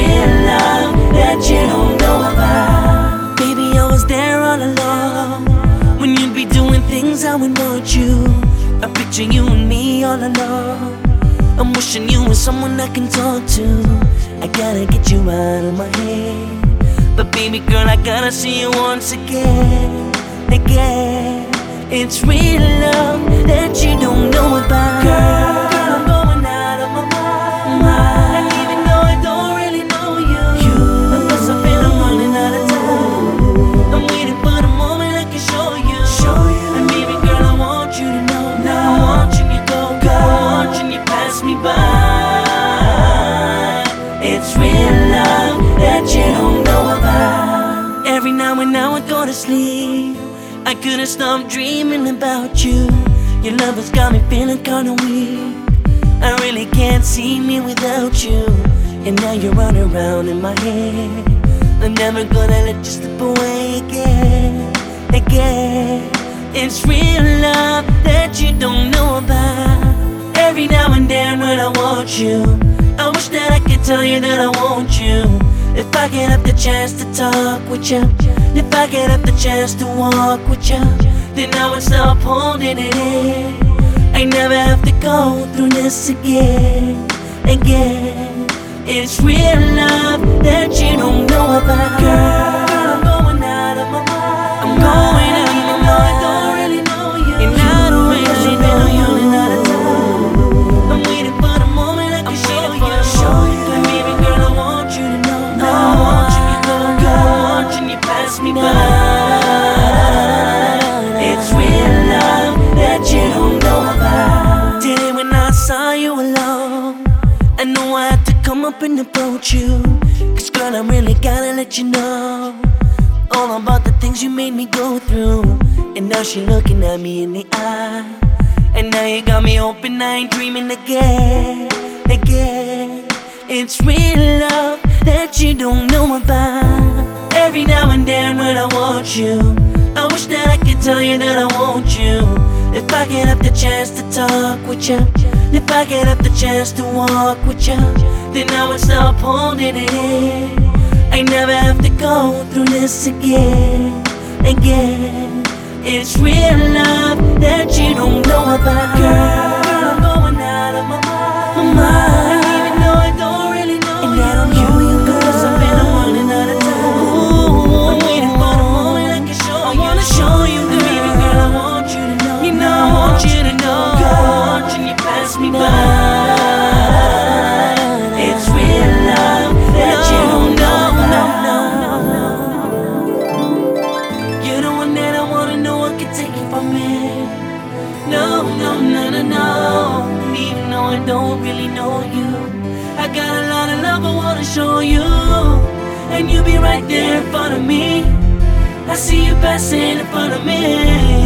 real love that you don't know about. Baby, I was there all along when you'd be doing things I would want you. I picture you and me all alone. I'm wishing you were someone I can talk to. I gotta get you out of my head, but baby girl, I gotta see you once again. It's real love that you don't know about. Girl, I'm going out of my mind. And even though I don't really know you, I must have been, I'm running out of time. I'm waiting for the moment I can show you. And baby girl, I want you to know. I'm watching you go, I'm watching you pass me by. It's real love that you don't know about. Every now and now I go to sleep, I couldn't stop dreaming about you. Your love has got me feeling kinda weak. I really can't see me without you. And now you're running around in my head. I'm never gonna let you slip away again. It's real love that you don't know about. Every now and then when I want you, I wish that I could tell you that I want you. If I get up the chance to talk with you, if I get up the chance to walk with you, then I would stop holding it in. I never have to go through this again. It's real love that you don't know about. Girl, I'm going out of my mind. I'm going out of my mind. I don't really know you, and I don't really know you. I'm running out of time. I'm waiting for the moment I can show you. And baby girl, I want you to know. I'm watching you go, I'm watching you pass me by. It's real love that you don't know about. Today when I saw you alone, I knew I had to come up and approach you. Cause girl, I really gotta let you know all about the things you made me go through. And now she looking at me in the eye, and now you got me hoping I ain't dreaming again. It's real love that you don't know about. Every now and then when I want you, I wish that I could tell you that I want you. If I get up the chance to talk with you, if I get up the chance to walk with you, then I would stop holding it in. I never have to go through this again. It's real love that you don't know about. Girl, I'm going out of my mind. And even though I don't really know you, and I don't know you, cause I've been running out of time. I'm waiting for the moment I can show you. I wanna show you, girl. Baby girl, I want you to know. You know I want you to know. Girl, I'm watching you pass me by. It's real love that you don't know about. You're the one that I wanna know. I can take it from me. No. And even though I don't really know you, I got a lot of love I wanna show you. And you be right there in front of me. I see you passing in front of me.